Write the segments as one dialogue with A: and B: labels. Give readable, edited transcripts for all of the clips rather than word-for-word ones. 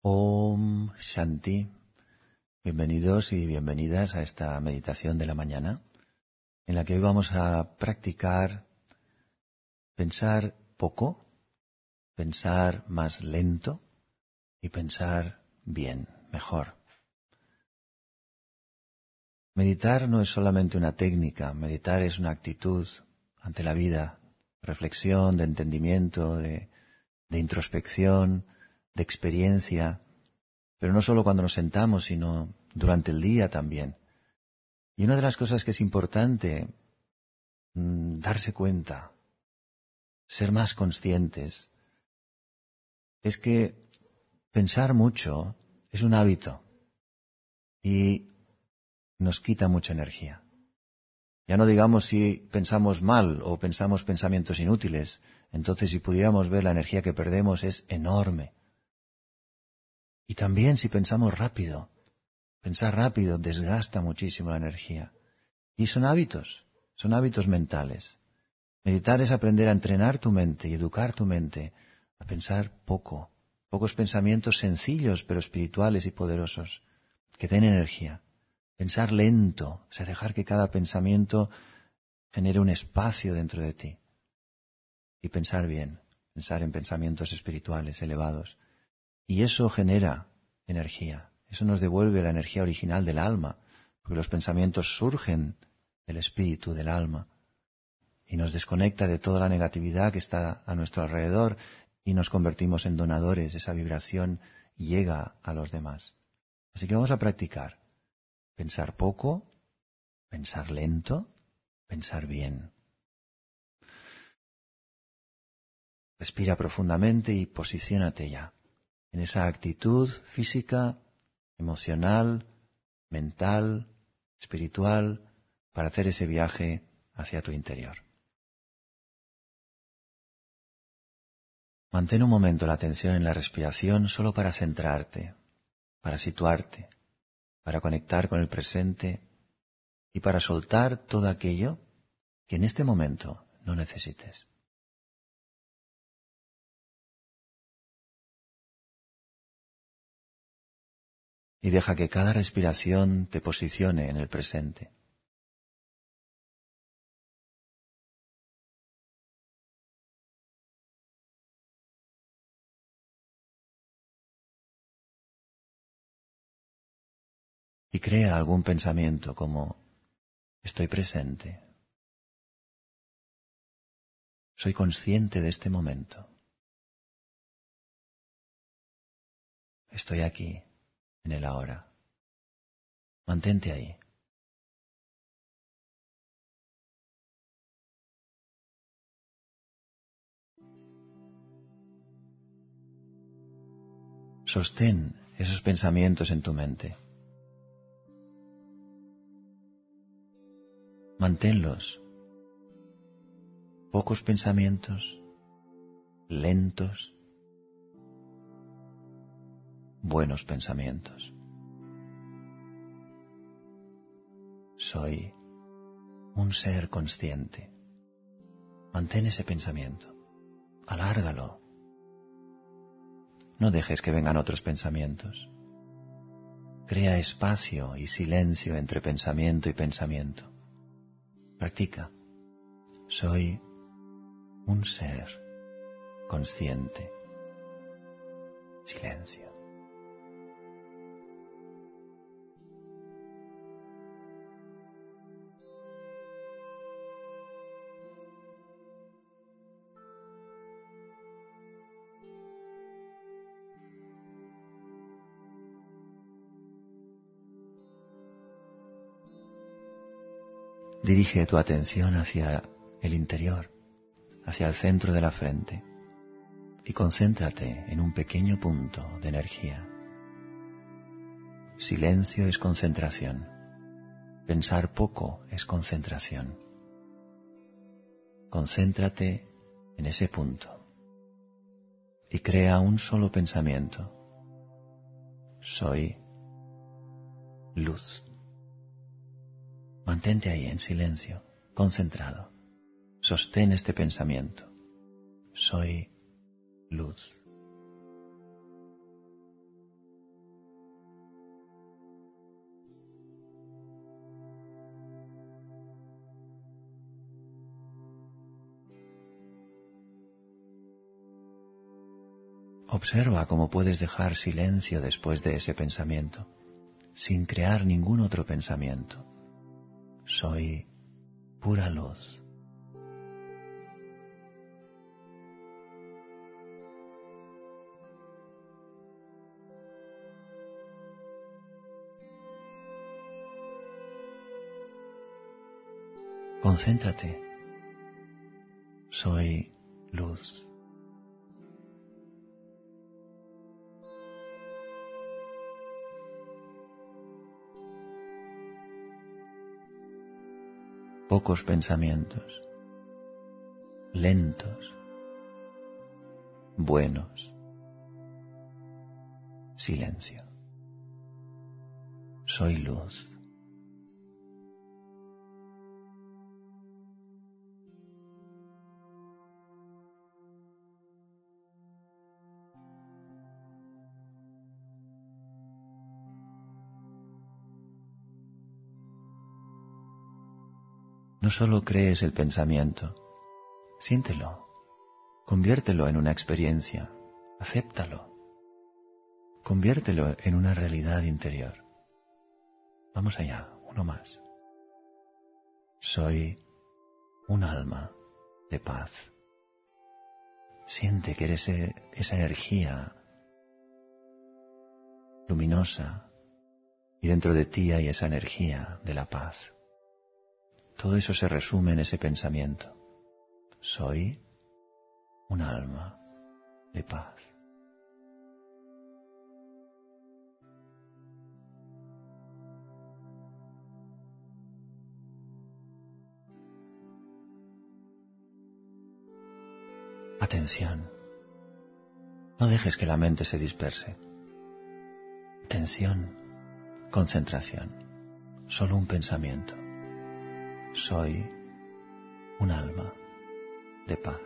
A: Om Shanti. Bienvenidos y bienvenidas a esta meditación de la mañana, en la que hoy vamos a practicar pensar poco, pensar más lento y pensar bien, mejor. Meditar no es solamente una técnica, meditar es una actitud ante la vida, reflexión, de entendimiento, de introspección, de experiencia, pero no solo cuando nos sentamos, sino durante el día también. Y una de las cosas que es importante darse cuenta, ser más conscientes, es que pensar mucho es un hábito y nos quita mucha energía. Ya no digamos si pensamos mal o pensamos pensamientos inútiles, entonces si pudiéramos ver la energía que perdemos es enorme. Y también si pensamos rápido, pensar rápido desgasta muchísimo la energía. Y son hábitos mentales. Meditar es aprender a entrenar tu mente y educar tu mente a pensar pocos pensamientos sencillos pero espirituales y poderosos, que den energía. Pensar lento, o sea, dejar que cada pensamiento genere un espacio dentro de ti. Y pensar bien, pensar en pensamientos espirituales elevados. Y eso genera energía, eso nos devuelve la energía original del alma, porque los pensamientos surgen del espíritu, del alma, y nos desconecta de toda la negatividad que está a nuestro alrededor y nos convertimos en donadores, esa vibración llega a los demás. Así que vamos a practicar, pensar poco, pensar lento, pensar bien. Respira profundamente y posiciónate ya en esa actitud física, emocional, mental, espiritual, para hacer ese viaje hacia tu interior. Mantén un momento la atención en la respiración solo para centrarte, para situarte, para conectar con el presente y para soltar todo aquello que en este momento no necesites. Y deja que cada respiración te posicione en el presente. Y crea algún pensamiento como estoy presente, soy consciente de este momento, estoy aquí, en el ahora. Mantente ahí. Sostén esos pensamientos en tu mente. Manténlos. Pocos pensamientos, lentos, buenos pensamientos. Soy un ser consciente. Mantén ese pensamiento. Alárgalo. No dejes que vengan otros pensamientos. Crea espacio y silencio entre pensamiento y pensamiento. Practica. Soy un ser consciente. Silencio. Dirige tu atención hacia el interior, hacia el centro de la frente, y concéntrate en un pequeño punto de energía. Silencio es concentración. Pensar poco es concentración. Concéntrate en ese punto y crea un solo pensamiento. Soy luz. Mantente ahí en silencio, concentrado. Sostén este pensamiento. Soy luz. Observa cómo puedes dejar silencio después de ese pensamiento, sin crear ningún otro pensamiento. Soy pura luz. Concéntrate. Soy luz. Pocos pensamientos, lentos, buenos, silencio. Soy luz. No solo crees el pensamiento, siéntelo, conviértelo en una experiencia, acéptalo, conviértelo en una realidad interior. Vamos allá, uno más. Soy un alma de paz. Siente que eres esa energía luminosa y dentro de ti hay esa energía de la paz. Todo eso se resume en ese pensamiento. Soy un alma de paz. Atención. No dejes que la mente se disperse. Atención, concentración. Solo un pensamiento. Soy un alma de paz.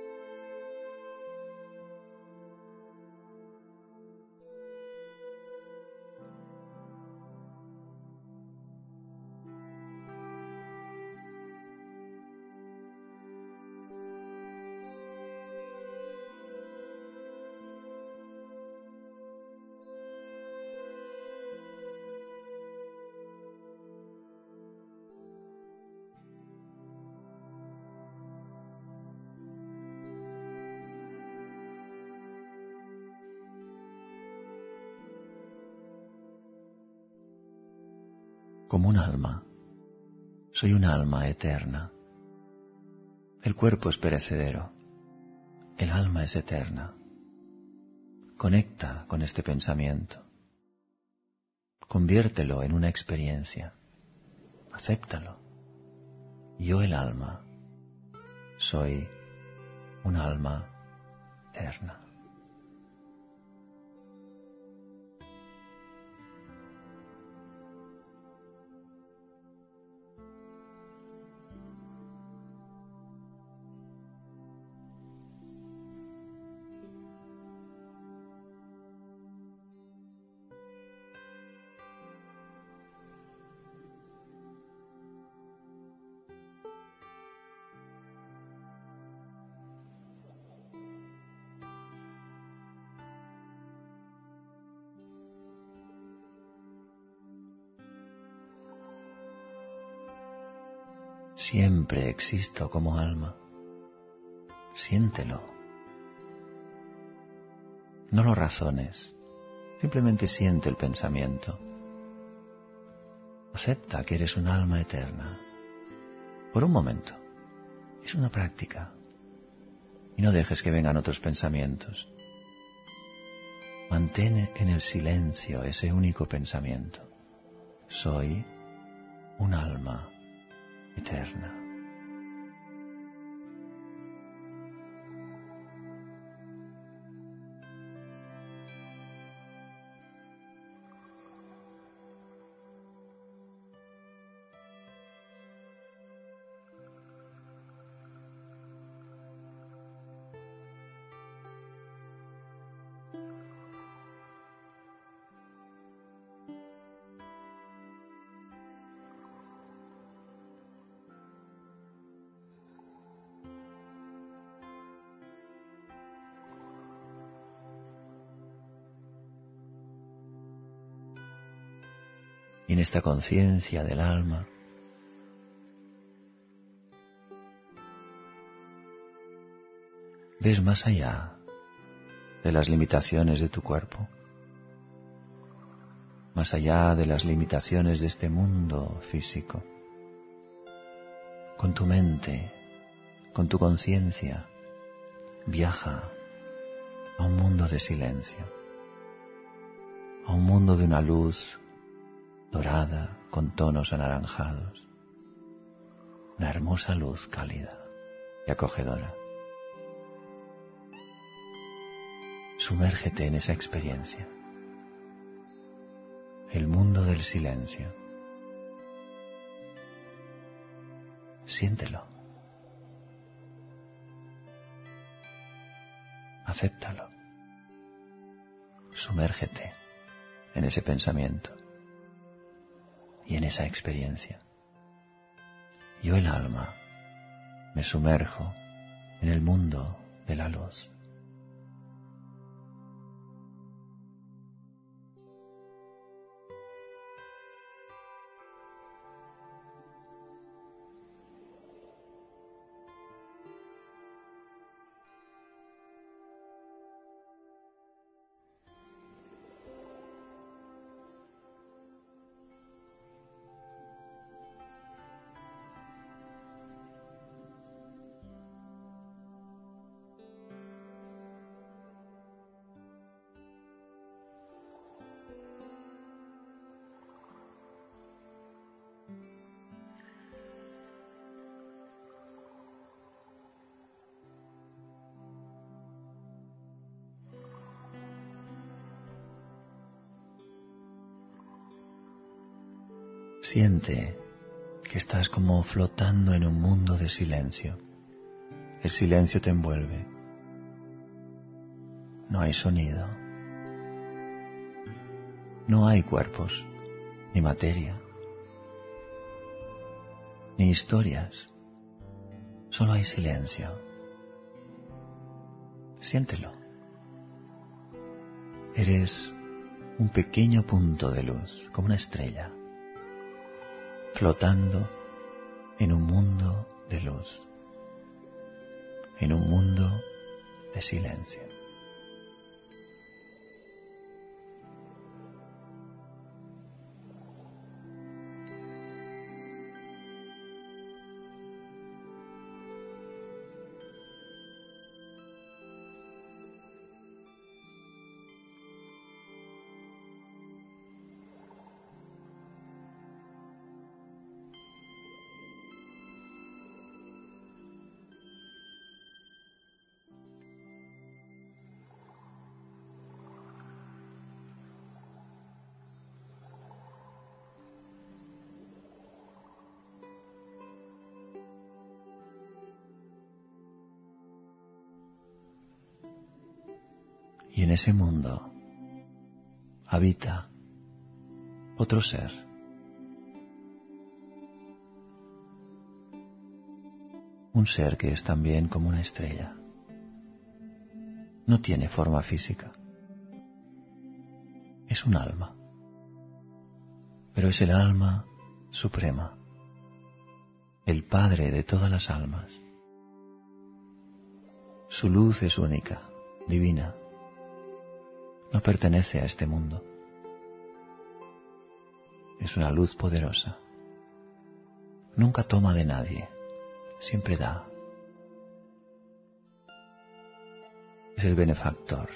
A: Como un alma. Soy un alma eterna. El cuerpo es perecedero. El alma es eterna. Conecta con este pensamiento. Conviértelo en una experiencia. Acéptalo. Yo, el alma, soy un alma eterna. Siempre existo como alma. Siéntelo. No lo razones, simplemente siente el pensamiento. Acepta que eres un alma eterna. Por un momento. Es una práctica. Y no dejes que vengan otros pensamientos. Mantén en el silencio ese único pensamiento. Soy un alma eterna. Y en esta conciencia del alma, ves más allá de las limitaciones de tu cuerpo, más allá de las limitaciones de este mundo físico. Con tu mente, con tu conciencia, viaja a un mundo de silencio, a un mundo de una luz dorada con tonos anaranjados, una hermosa luz cálida y acogedora. Sumérgete en esa experiencia, el mundo del silencio. Siéntelo, acéptalo, sumérgete en ese pensamiento y en esa experiencia. Yo, el alma, me sumerjo en el mundo de la luz. Siente que estás como flotando en un mundo de silencio. El silencio te envuelve. No hay sonido. No hay cuerpos, ni materia, ni historias. Solo hay silencio. Siéntelo. Eres un pequeño punto de luz, como una estrella, flotando en un mundo de luz, en un mundo de silencio. Y en ese mundo habita otro ser. Un ser que es también como una estrella. No tiene forma física. Es un alma. Pero es el alma suprema, el Padre de todas las almas. Su luz es única, divina. No pertenece a este mundo. Es una luz poderosa. Nunca toma de nadie, siempre da. Es el benefactor.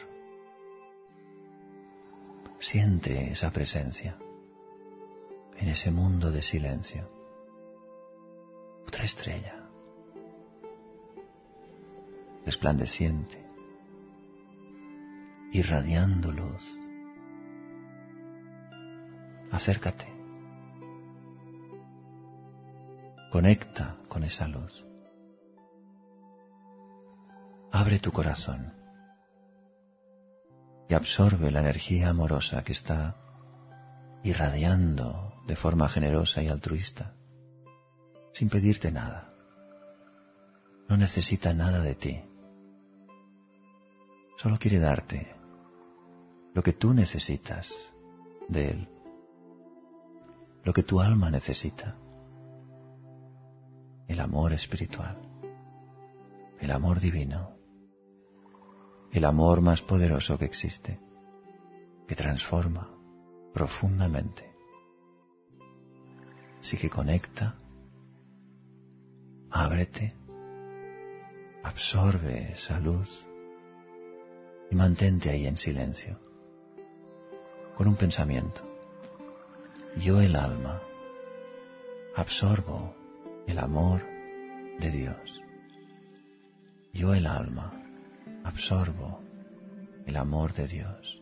A: Siente esa presencia en ese mundo de silencio. Otra estrella, resplandeciente, irradiando luz. Acércate. Conecta con esa luz. Abre tu corazón y absorbe la energía amorosa que está irradiando de forma generosa y altruista, sin pedirte nada. No necesita nada de ti. Solo quiere darte lo que tú necesitas de él. lo que tu alma necesita. El amor espiritual, el amor divino, el amor más poderoso que existe, que transforma profundamente. Así que conecta, ábrete, absorbe esa luz y mantente ahí en silencio, con un pensamiento. Yo, el alma, absorbo el amor de Dios. Yo, el alma, absorbo el amor de Dios.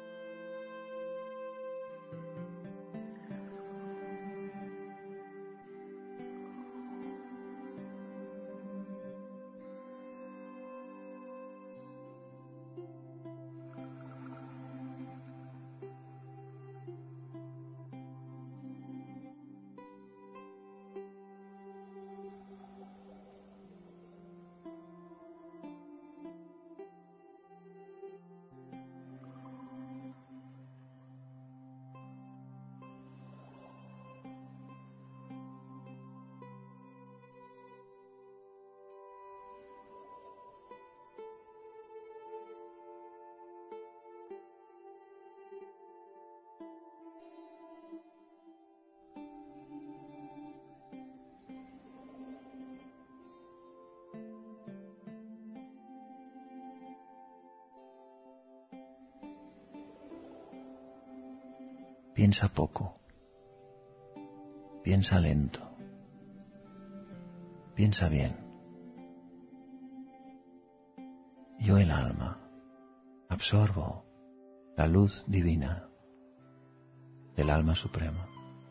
A: Piensa poco, piensa lento, piensa bien. Yo, el alma, absorbo la luz divina del alma suprema,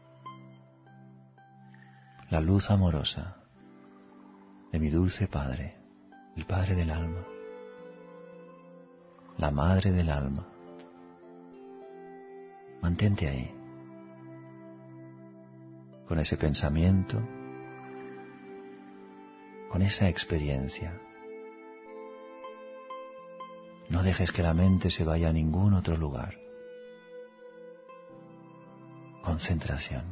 A: la luz amorosa de mi dulce Padre, el Padre del alma, la Madre del alma. Mantente ahí, con ese pensamiento, con esa experiencia. No dejes que la mente se vaya a ningún otro lugar. Concentración.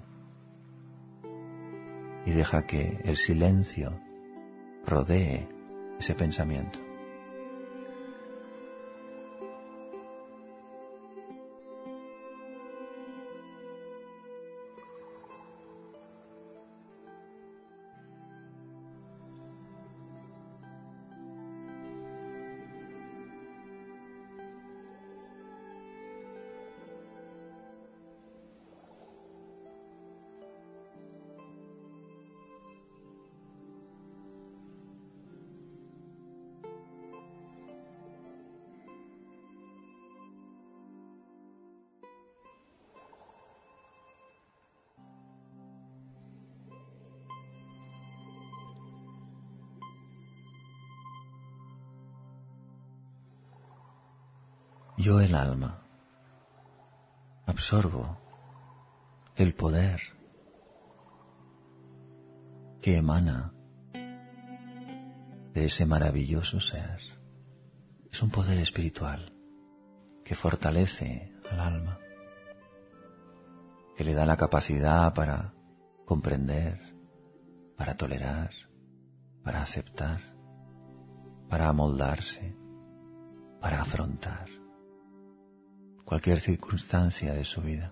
A: Y deja que el silencio rodee ese pensamiento. Yo, el alma, absorbo el poder que emana de ese maravilloso ser. Es un poder espiritual que fortalece al alma, que le da la capacidad para comprender, para tolerar, para aceptar, para amoldarse, para afrontar cualquier circunstancia de su vida.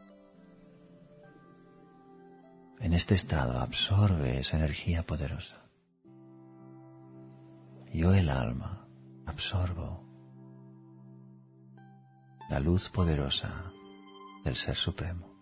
A: En este estado absorbe esa energía poderosa. Yo, el alma, absorbo la luz poderosa del Ser Supremo.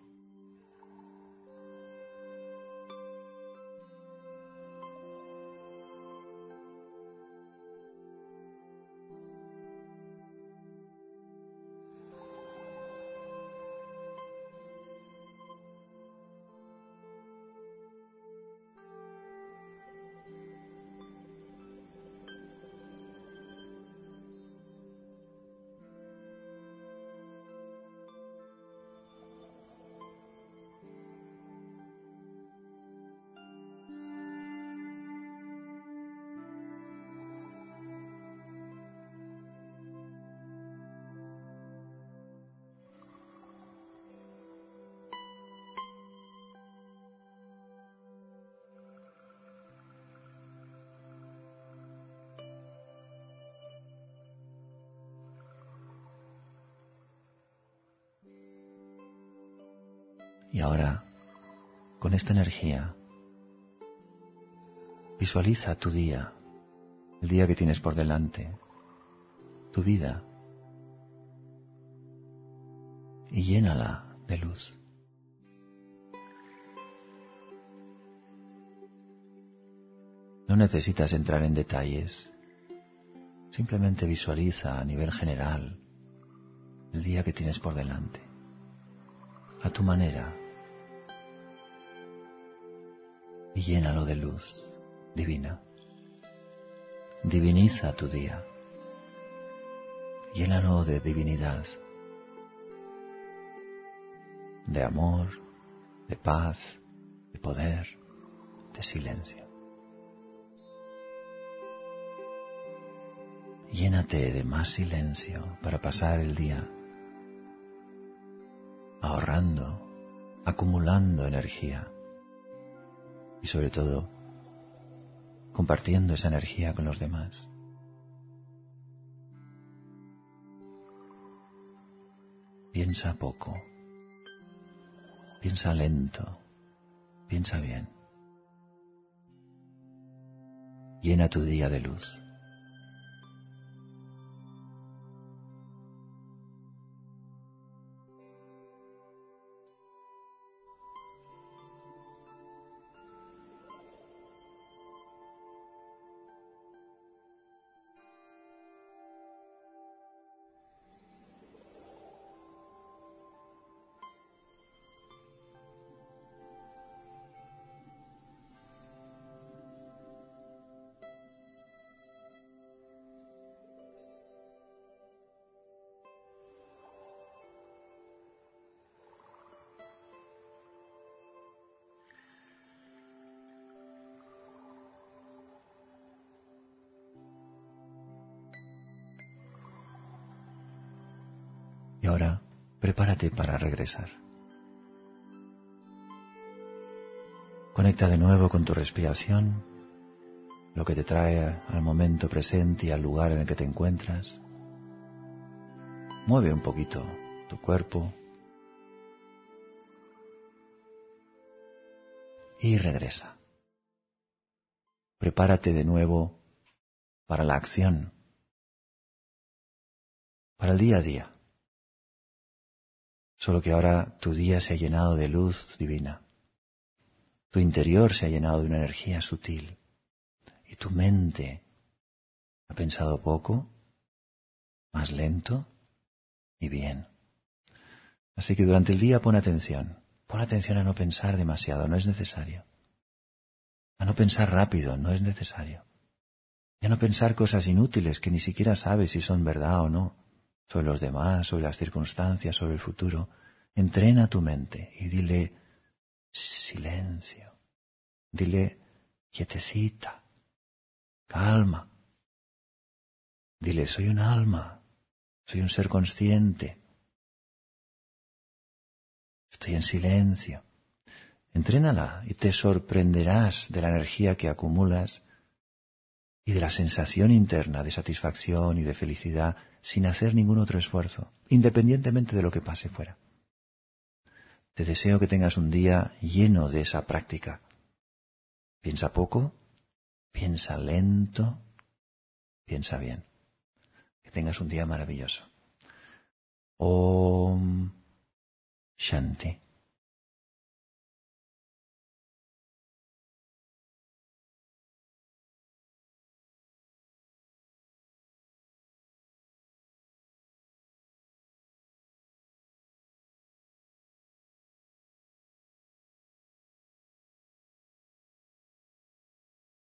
A: Y ahora, con esta energía, visualiza tu día, el día que tienes por delante, tu vida, y llénala de luz. No necesitas entrar en detalles, simplemente visualiza a nivel general el día que tienes por delante, a tu manera, y llénalo de luz divina. Diviniza tu día, llénalo de divinidad, de amor, de paz, de poder, de silencio. Llénate de más silencio para pasar el día ahorrando, acumulando energía y sobre todo compartiendo esa energía con los demás. Piensa poco, piensa lento, piensa bien. Llena tu día de luz. Y ahora, prepárate para regresar. Conecta de nuevo con tu respiración, lo que te trae al momento presente y al lugar en el que te encuentras. Mueve un poquito tu cuerpo y regresa. Prepárate de nuevo para la acción, para el día a día. Solo que ahora tu día se ha llenado de luz divina. Tu interior se ha llenado de una energía sutil. Y tu mente ha pensado poco, más lento y bien. Así que durante el día pon atención. Pon atención a no pensar demasiado, no es necesario. A no pensar rápido, no es necesario. Y a no pensar cosas inútiles que ni siquiera sabes si son verdad o no, sobre los demás, sobre las circunstancias, sobre el futuro. Entrena tu mente y dile silencio. Dile quietecita, calma. Dile soy un alma, soy un ser consciente. Estoy en silencio. Entrénala y te sorprenderás de la energía que acumulas y de la sensación interna de satisfacción y de felicidad sin hacer ningún otro esfuerzo, independientemente de lo que pase fuera. Te deseo que tengas un día lleno de esa práctica. Piensa poco, piensa lento, piensa bien. Que tengas un día maravilloso. Om Shanti.